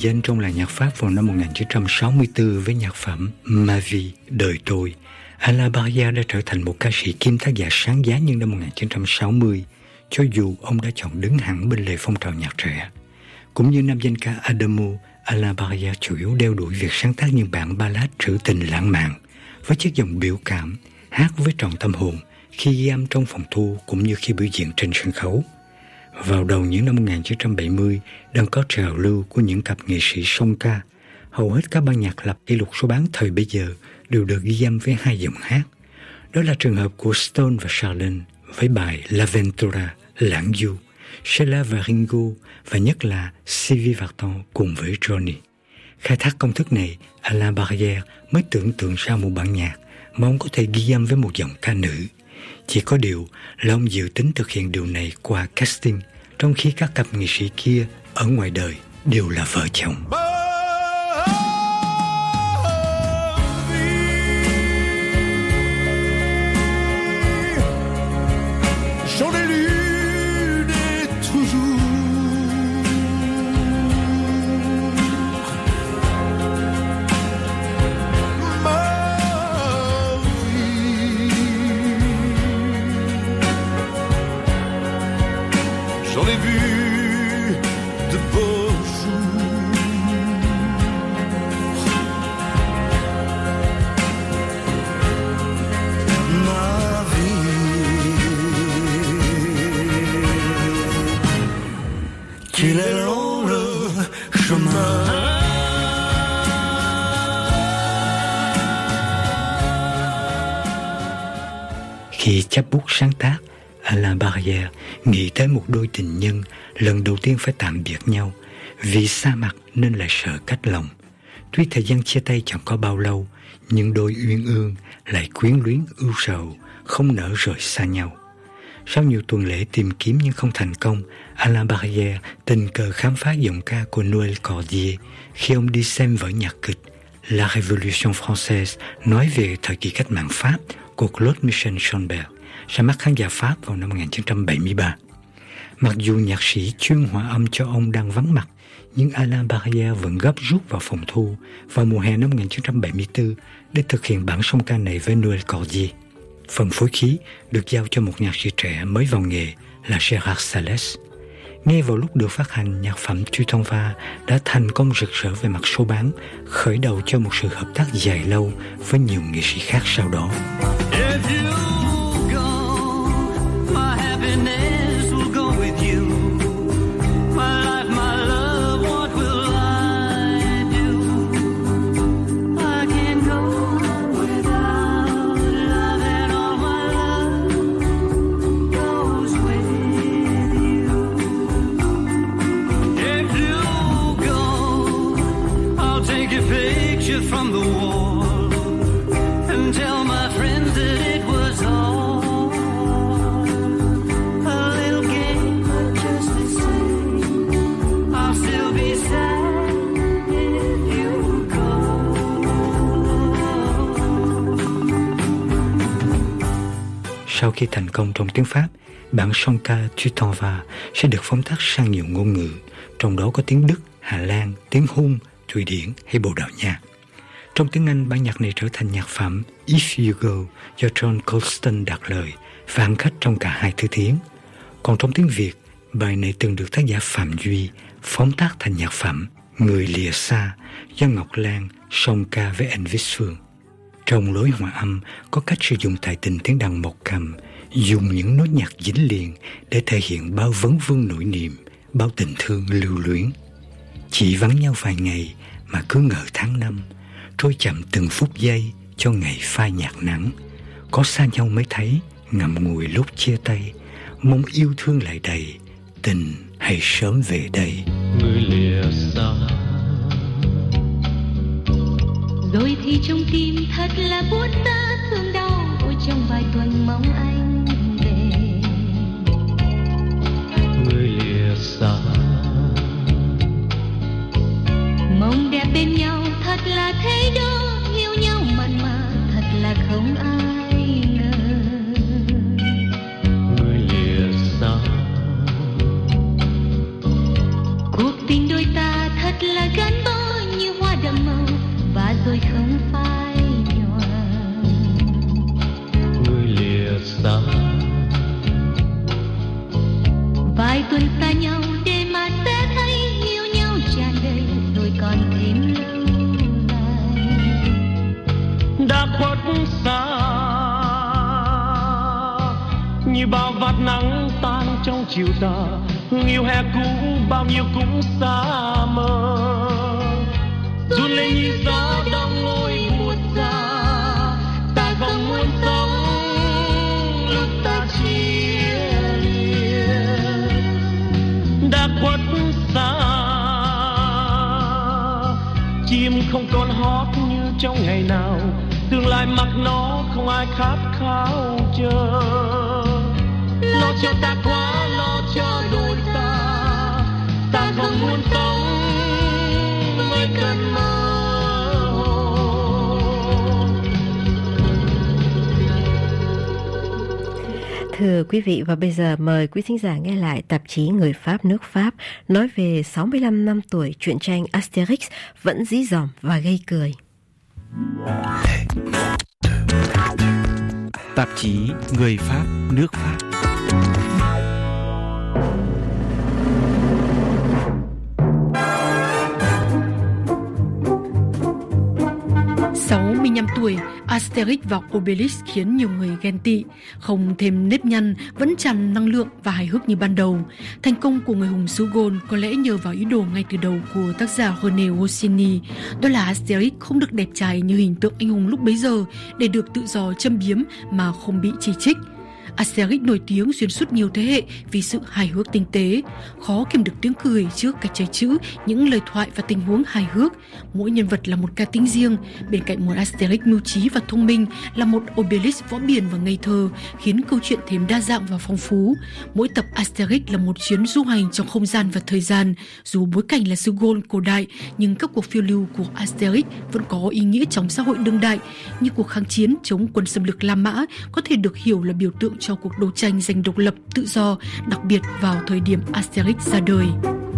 danh trong làng nhạc Pháp vào năm 1964 với nhạc phẩm Ma Vie, đời tôi. Alain Barrière đã trở thành một ca sĩ kiêm tác giả sáng giá nhân năm 1960, cho dù ông đã chọn đứng hẳn bên lề phong trào nhạc trẻ. Cũng như nam danh ca Adamo, Alain Barrière chủ yếu đeo đuổi việc sáng tác những bản ballad trữ tình lãng mạn, với chất giọng biểu cảm, hát với trọn tâm hồn, khi ghi âm trong phòng thu cũng như khi biểu diễn trên sân khấu. Vào đầu những năm 1970, đang có trào lưu của những cặp nghệ sĩ song ca. Hầu hết các ban nhạc lập kỷ lục số bán thời bấy giờ đều được ghi âm với hai giọng hát. Đó là trường hợp của Stone và Charlene với bài L'Avventura, lãng du, Sheila và Ringo, và nhất là Sylvie Vartan cùng với Johnny. Khai thác công thức này, Alain Barrière mới tưởng tượng ra một bản nhạc mà ông có thể ghi âm với một giọng ca nữ. Chỉ có điều là ông dự tính thực hiện điều này qua casting, trong khi các cặp nghệ sĩ kia ở ngoài đời đều là vợ chồng. J'en ai vu de beaux jours. Ma vie, qu'il est long le chemin. Khi chắp bút sáng tác, Alain Barrière nghĩ tới một đôi tình nhân lần đầu tiên phải tạm biệt nhau, vì xa mặt nên lại sợ cách lòng. Tuy thời gian chia tay chẳng có bao lâu, nhưng đôi uyên ương lại quyến luyến ưu sầu, không nỡ rời xa nhau. Sau nhiều tuần lễ tìm kiếm nhưng không thành công, Alain Barrière tình cờ khám phá giọng ca của Noël Cordier khi ông đi xem vở nhạc kịch La Révolution Française, nói về thời kỳ cách mạng Pháp của Claude Michel Schönberg, ra mắt khán giả Pháp vào năm 1973. Mặc dù nhạc sĩ chuyên hòa âm cho ông đang vắng mặt, nhưng Alain Barrière vẫn gấp rút vào phòng thu vào mùa hè năm 1974 để thực hiện bản song ca này với Noël Cordier. Phần phối khí được giao cho một nhạc sĩ trẻ mới vào nghề là Gérard Salles. Ngay vào lúc được phát hành, nhạc phẩm Tu t'en vas đã thành công rực rỡ về mặt số bán, khởi đầu cho một sự hợp tác dài lâu với nhiều nghệ sĩ khác sau đó. From the wall and tell my friends that it was all a little game, but just the same I'll still be sad if you go. Sau khi thành công trong tiếng Pháp, bản song ca Tu t'en vas sẽ được phóng tác sang nhiều ngôn ngữ, trong đó có tiếng Đức, Hà Lan, tiếng Hun, Thụy Điển hay Bồ Đào Nha. Trong tiếng Anh, bản nhạc này trở thành nhạc phẩm If You Go do John Colston đặt lời và ăn khách trong cả hai thứ tiếng. Còn trong tiếng Việt, bài này từng được tác giả Phạm Duy phóng tác thành nhạc phẩm Người lìa xa do Ngọc Lan song ca với Elvis Phương. Trong lối hòa âm có cách sử dụng tài tình tiếng đàn một cầm, dùng những nốt nhạc dính liền để thể hiện bao vấn vương nỗi niềm, bao tình thương lưu luyến. Chỉ vắng nhau vài ngày mà cứ ngỡ tháng năm, trôi chậm từng phút giây cho ngày phai nhạt nắng. Có xa nhau mới thấy, ngậm ngùi lúc chia tay, mong yêu thương lại đầy, tình hãy sớm về đây. Người lìa xa rồi thì trong tim thật là buốt giá thương đau, ôi trong vài tuần mong anh về. Người lìa xa mong đẹp bên nhau thật là thế đó, yêu nhau mặn mà thật là không ai ngờ. Người lìa xa cuộc tình đôi ta thật là gắn không phai nhòa. Người lìa xa Vài tuần xa nhau để mà sẽ thấy yêu nhau tràn đầy rồi còn thêm lâu lại. Đã khuất xa như bao vạt nắng tan trong chiều tà. Hương yêu hè cũ bao nhiêu cũng xa mờ. Run lên như gió đông ngôi buốt xa. Ta không muốn sống lúc ta chia lìa. Đã khuất xa chim không còn hót như trong ngày nào. Tương lai mặc nó không ai khát khao chờ. Lo cho ta quá, lo cho đôi ta. Ta không muốn sống với cơn mơ hồ. Thưa quý vị, và bây giờ mời quý thính giả nghe lại tạp chí Người Pháp nước Pháp nói về 65 năm tuổi truyện tranh Asterix vẫn dí dỏm và gây cười. Tạp chí Người Pháp nước Pháp. Năm tuổi, Asterix và Obelix khiến nhiều người ghen tị, không thêm nếp nhăn, vẫn tràn năng lượng và hài hước như ban đầu. Thành công của người hùng xứ Gaul có lẽ nhờ vào ý đồ ngay từ đầu của tác giả René Goscinny, đó là Asterix không được đẹp trai như hình tượng anh hùng lúc bấy giờ để được tự do châm biếm mà không bị chỉ trích. Asterix nổi tiếng xuyên suốt nhiều thế hệ vì sự hài hước tinh tế, khó kiềm được tiếng cười trước cách chơi chữ, những lời thoại và tình huống hài hước. Mỗi nhân vật là một cá tính riêng, bên cạnh một Asterix mưu trí và thông minh là một Obelix võ biển và ngây thơ, khiến câu chuyện thêm đa dạng và phong phú. Mỗi tập Asterix là một chuyến du hành trong không gian và thời gian. Dù bối cảnh là xứ Gaul cổ đại, nhưng các cuộc phiêu lưu của Asterix vẫn có ý nghĩa trong xã hội đương đại, như cuộc kháng chiến chống quân xâm lược La Mã có thể được hiểu là biểu tượng cho cuộc đấu tranh giành độc lập, tự do, đặc biệt vào thời điểm Asterix ra đời.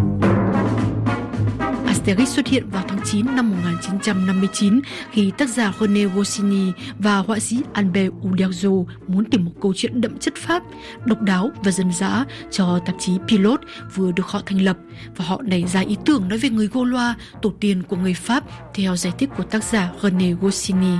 Asterix xuất hiện vào tháng 9 năm 1959 khi tác giả René Goscinny và họa sĩ Albert Uderzo muốn tìm một câu chuyện đậm chất Pháp, độc đáo và dân dã cho tạp chí Pilot vừa được họ thành lập, và họ nảy ra ý tưởng nói về người Gaulois, tổ tiên của người Pháp, theo giải thích của tác giả René Goscinny.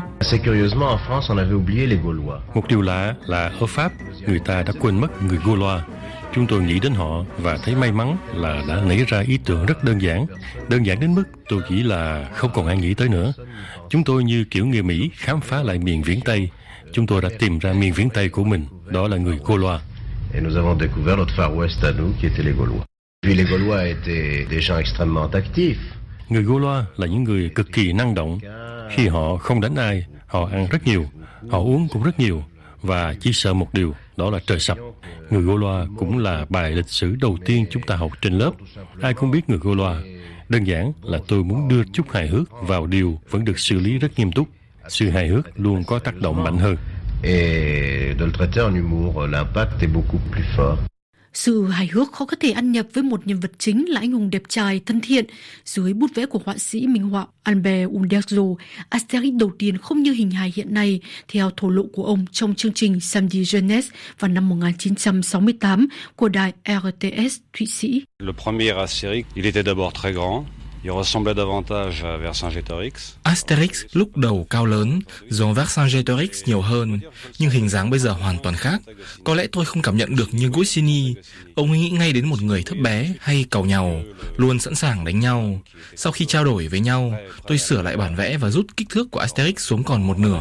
Một điều lạ là ở Pháp, người ta đã quên mất người Gaulois. Chúng tôi nghĩ đến họ và thấy may mắn là đã nảy ra ý tưởng rất đơn giản đến mức tôi nghĩ là không còn ai nghĩ tới nữa. Chúng tôi như kiểu người Mỹ khám phá lại miền viễn Tây. Chúng tôi đã tìm ra miền viễn Tây của mình, đó là người Gaulois. Et nous avons découvert notre Far West à nous, qui étaient les Gaulois. Puis les Gaulois étaient des gens extrêmement actifs. Người Gaulois là những người cực kỳ năng động. Khi họ không đánh ai, họ ăn rất nhiều, họ uống cũng rất nhiều, và chỉ sợ một điều, đó là trời sập. Người Gaulois cũng là bài lịch sử đầu tiên chúng ta học trên lớp. Ai cũng biết người Gaulois. Đơn giản là tôi muốn đưa chút hài hước vào điều vẫn được xử lý rất nghiêm túc. Sự hài hước luôn có tác động mạnh hơn. Et de le traiter en humour, l'impact est beaucoup plus fort. Sự hài hước khó có thể ăn nhập với một nhân vật chính là anh hùng đẹp trai, thân thiện. Dưới bút vẽ của họa sĩ minh họa Albert Uderzo, Asterix đầu tiên không như hình hài hiện nay, theo thổ lộ của ông trong chương trình Samedi Jeunesse vào năm 1968 của đài RTS Thụy Sĩ. Le premier Asterix, il était d'abord très grand. Il ressemblait davantage à Vercingétorix. Asterix lúc đầu cao lớn, giống Vercingétorix nhiều hơn, nhưng hình dáng bây giờ hoàn toàn khác. Có lẽ tôi không cảm nhận được như Goscinny. Ông nghĩ ngay đến một người thấp bé hay càu nhàu, luôn sẵn sàng đánh nhau. Sau khi trao đổi với nhau, tôi sửa lại bản vẽ và rút kích thước của Asterix xuống còn một nửa.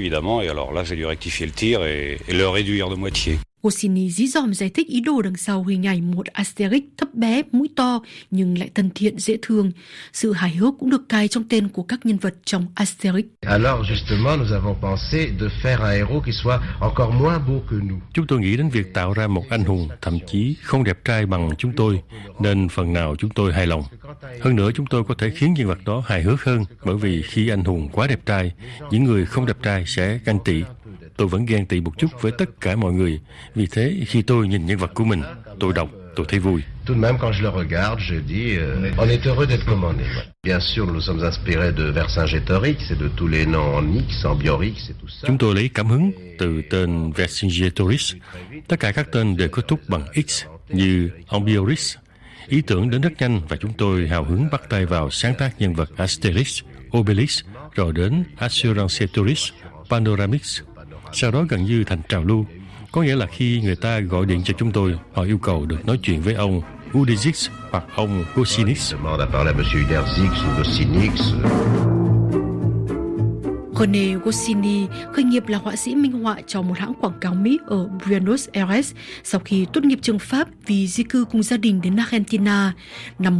Goscinny dí dỏm giải thích ý đồ đằng sau hình ảnh một Asterix thấp bé, mũi to nhưng lại thân thiện, dễ thương. Sự hài hước cũng được cài trong tên của các nhân vật trong Asterix. Alors justement, nous avons pensé de faire un héros qui soit encore moins beau que nous. Chúng tôi nghĩ đến việc tạo ra một anh hùng thậm chí không đẹp trai bằng chúng tôi, nên phần nào chúng tôi hài lòng. Hơn nữa chúng tôi có thể khiến nhân vật đó hài hước hơn, bởi vì khi anh hùng quá đẹp trai, những người không đẹp trai sẽ ganh tị. Tôi vẫn ghen tị một chút với tất cả mọi người. Vì thế khi tôi nhìn nhân vật của mình, tôi đọc tôi thấy vui. Tout de même, quand je le regarde, je dis, on est heureux d'être commandé. Bien sûr, nous sommes inspirés de Vercingétorix et de tous les noms en X, en Biorix et tout ça. Chúng tôi lấy cảm hứng từ tên Vercingétorix. Tất cả các tên đều kết thúc bằng X như Ambiorix. Ý tưởng đến rất nhanh và chúng tôi hào hứng bắt tay vào sáng tác nhân vật Asterix, Obelix, rồi đến Assurancetorix, Panoramix. Sau đó gần như thành trào lưu. Có nghĩa là khi người ta gọi điện cho chúng tôi, họ yêu cầu được nói chuyện với ông Uderzix hoặc ông Goscinny. René Goscinny khởi nghiệp là họa sĩ minh họa cho một hãng quảng cáo Mỹ ở Buenos Aires sau khi tốt nghiệp trường Pháp vì di cư cùng gia đình đến Argentina. Năm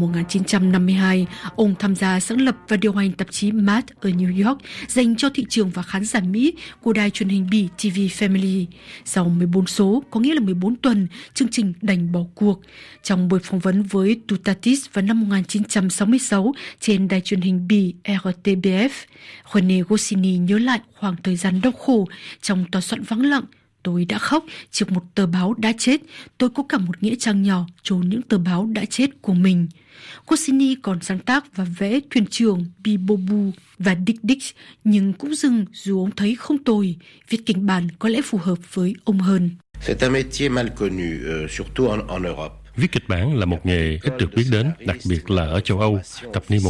1952, ông tham gia sáng lập và điều hành tạp chí Mad ở New York dành cho thị trường và khán giả Mỹ của đài truyền hình Bỉ TV Family. Sau 14 số, có nghĩa là 14 tuần, chương trình đành bỏ cuộc. Trong buổi phỏng vấn với Dutatis vào năm 1966 trên đài truyền hình Bỉ RTBF, René Goscinny nhớ lại khoảng thời gian đau khổ trong tòa soạn vắng lặng. Tôi đã khóc trước một tờ báo đã chết. Tôi có cả một nghĩa trang nhỏ chôn những tờ báo đã chết của mình. Goscinny còn sáng tác và vẽ thuyền trưởng Bibobu và Dick Dick, nhưng cũng dừng dù ông thấy không tồi. Viết kịch bản có lẽ phù hợp với ông hơn. C'est un métier mal connu, surtout en Europe. Viết kịch bản là một nghề ít được biết đến, đặc biệt là ở châu Âu, thập niên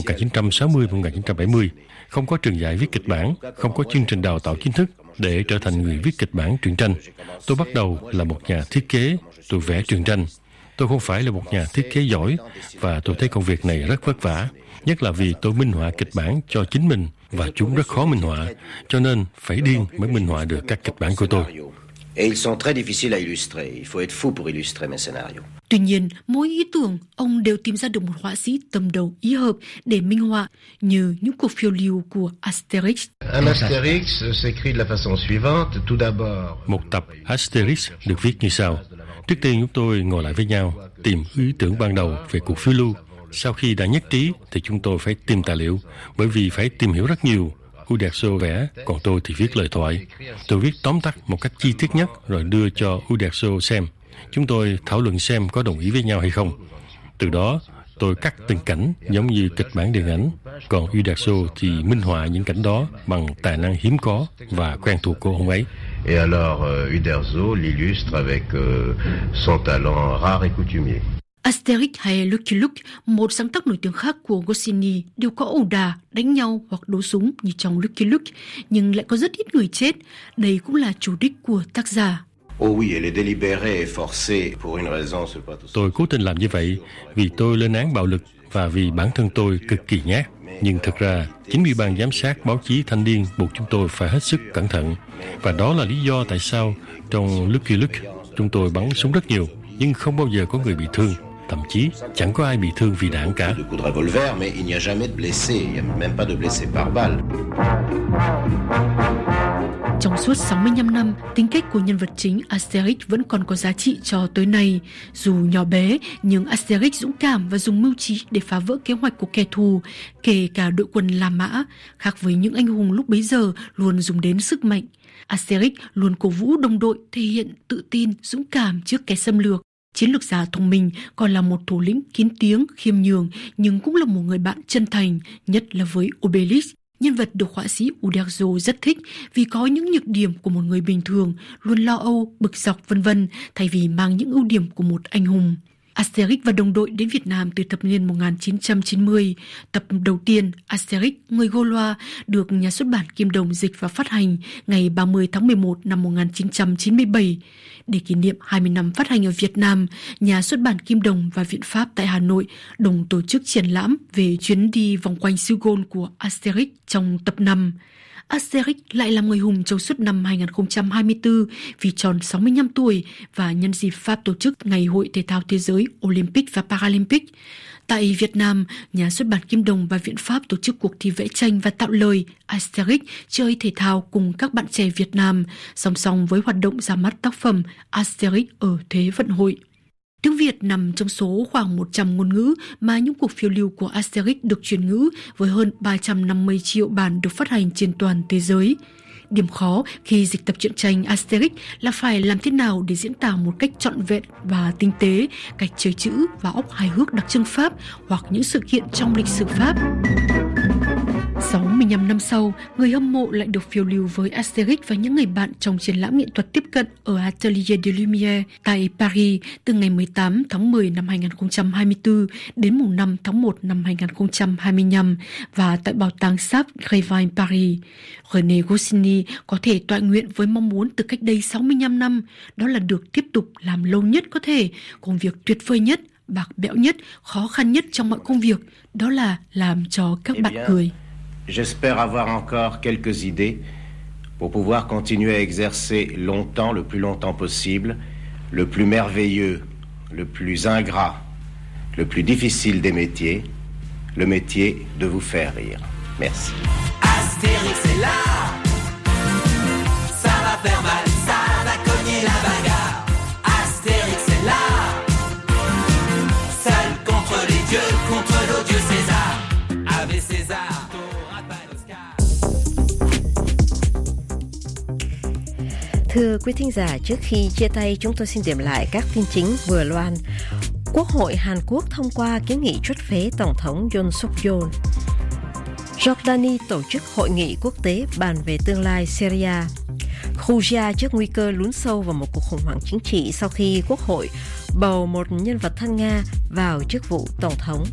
1960-1970. Không có trường dạy viết kịch bản, không có chương trình đào tạo chính thức để trở thành người viết kịch bản truyện tranh. Tôi bắt đầu là một nhà thiết kế, tôi vẽ truyện tranh. Tôi không phải là một nhà thiết kế giỏi và tôi thấy công việc này rất vất vả, nhất là vì tôi minh họa kịch bản cho chính mình và chúng rất khó minh họa, cho nên phải điên mới minh họa được các kịch bản của tôi. Et ils sont très difficiles à illustrer. Il faut être fou pour illustrer mes scénarios. Tuy nhiên, mỗi ý tưởng, ông đều tìm ra được một họa sĩ tầm đầu ý hợp để minh họa, như những cuộc phiêu lưu của Asterix. Un Astérix s'écrit de la façon suivante. Tout d'abord, một tập Asterix được viết như sau. Trước tiên chúng tôi ngồi lại với nhau, tìm ý tưởng ban đầu về cuộc phiêu lưu. Sau khi đã nhất trí thì chúng tôi phải tìm tài liệu, bởi vì phải tìm hiểu rất nhiều. Uderzo vẽ, còn tôi thì viết lời thoại. Tôi viết tóm tắt một cách chi tiết nhất rồi đưa cho Uderzo xem. Chúng tôi thảo luận xem có đồng ý với nhau hay không. Từ đó, tôi cắt từng cảnh giống như kịch bản điện ảnh. Còn Uderzo thì minh họa những cảnh đó bằng tài năng hiếm có và quen thuộc của ông ấy. Et alors Uderzo l'illustre avec son talent rare et coutumier. Asterix hay Lucky Luke, một sáng tác nổi tiếng khác của Goscinny, đều có ẩu đả, đánh nhau hoặc đấu súng như trong Lucky Luke, nhưng lại có rất ít người chết. Đây cũng là chủ đích của tác giả. Tôi cố tình làm như vậy vì tôi lên án bạo lực và vì bản thân tôi cực kỳ nhát. Nhưng thực ra, chính vì ban giám sát báo chí thanh niên buộc chúng tôi phải hết sức cẩn thận. Và đó là lý do tại sao trong Lucky Luke chúng tôi bắn súng rất nhiều, nhưng không bao giờ có người bị thương. Thậm chí chẳng có ai bị thương vì đạn cả. Trong suốt 65 năm, tính cách của nhân vật chính Asterix vẫn còn có giá trị cho tới nay. Dù nhỏ bé, nhưng Asterix dũng cảm và dùng mưu trí để phá vỡ kế hoạch của kẻ thù, kể cả đội quân La Mã, khác với những anh hùng lúc bấy giờ luôn dùng đến sức mạnh. Asterix luôn cổ vũ đồng đội thể hiện tự tin, dũng cảm trước kẻ xâm lược. Chiến lược gia thông minh, còn là một thủ lĩnh kín tiếng, khiêm nhường, nhưng cũng là một người bạn chân thành, nhất là với Obelix. Nhân vật được họa sĩ Uderzo rất thích vì có những nhược điểm của một người bình thường, luôn lo âu, bực dọc vân vân, thay vì mang những ưu điểm của một anh hùng. Asterix và đồng đội đến Việt Nam từ thập niên 1990. Tập đầu tiên, Asterix, người Gaulois, được nhà xuất bản Kim Đồng dịch và phát hành ngày 30 tháng 11 năm 1997. Để kỷ niệm 20 năm phát hành ở Việt Nam, nhà xuất bản Kim Đồng và Viện Pháp tại Hà Nội đồng tổ chức triển lãm về chuyến đi vòng quanh xứ Gaul của Asterix trong tập 5. Asterix lại làm người hùng trong suốt năm 2024 vì tròn 65 tuổi và nhân dịp Pháp tổ chức Ngày hội Thể thao Thế giới Olympic và Paralympic. Tại Việt Nam, nhà xuất bản Kim Đồng và Viện Pháp tổ chức cuộc thi vẽ tranh và tạo lời Asterix chơi thể thao cùng các bạn trẻ Việt Nam, song song với hoạt động ra mắt tác phẩm Asterix ở Thế vận hội. Tiếng Việt nằm trong số khoảng 100 ngôn ngữ mà những cuộc phiêu lưu của Asterix được chuyển ngữ với hơn 350 triệu bản được phát hành trên toàn thế giới. Điểm khó khi dịch tập truyện tranh Asterix là phải làm thế nào để diễn tả một cách trọn vẹn và tinh tế cách chơi chữ và óc hài hước đặc trưng Pháp hoặc những sự kiện trong lịch sử Pháp. 65 năm sau, người hâm mộ lại được phiêu lưu với Asterix và những người bạn trong triển lãm nghệ thuật tiếp cận ở Atelier de Lumière tại Paris từ ngày 18 tháng 10 năm 2024 đến mùng 5 tháng 1 năm 2025 và tại Bảo tàng Sáp Grévin Paris. René Goscinny có thể tọa nguyện với mong muốn từ cách đây 65 năm, đó là được tiếp tục làm lâu nhất có thể công việc tuyệt vời nhất, bạc bẽo nhất, khó khăn nhất trong mọi công việc, đó là làm cho các bạn cười. J'espère avoir encore quelques idées pour pouvoir continuer à exercer longtemps, le plus longtemps possible, le plus merveilleux, le plus ingrat, le plus difficile des métiers, le métier de vous faire rire. Merci. Astérix est là, ça va faire mal, ça va cogner la bagarre. Astérix est là, seul contre les dieux, contre l'odieux César. Ave César. Thưa quý thính giả, trước khi chia tay, chúng tôi xin điểm lại các tin chính vừa loan. Quốc hội Hàn Quốc thông qua kiến nghị truất phế Tổng thống Yoon Suk Yeol. Jordani tổ chức hội nghị quốc tế bàn về tương lai Syria. Georgia trước nguy cơ lún sâu vào một cuộc khủng hoảng chính trị sau khi Quốc hội bầu một nhân vật thân Nga vào chức vụ Tổng thống.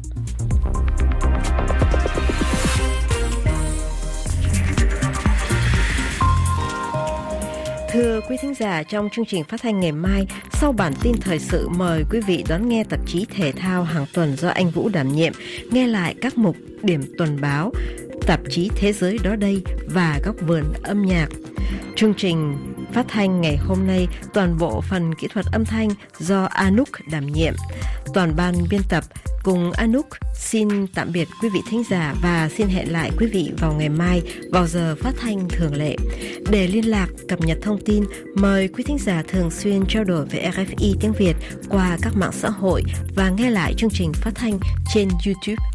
Thưa quý thính giả, trong chương trình phát thanh ngày mai, sau bản tin thời sự, mời quý vị đón nghe tạp chí thể thao hàng tuần do anh Vũ đảm nhiệm, nghe lại các mục điểm tuần báo, tạp chí Thế giới đó đây và góc vườn âm nhạc. Chương trình phát thanh ngày hôm nay, toàn bộ phần kỹ thuật âm thanh do Anouk đảm nhiệm. Toàn ban biên tập cùng Anouk xin tạm biệt quý vị thính giả và xin hẹn lại quý vị vào ngày mai vào giờ phát thanh thường lệ. Để liên lạc, cập nhật thông tin, mời quý thính giả thường xuyên trao đổi với RFI tiếng Việt qua các mạng xã hội và nghe lại chương trình phát thanh trên YouTube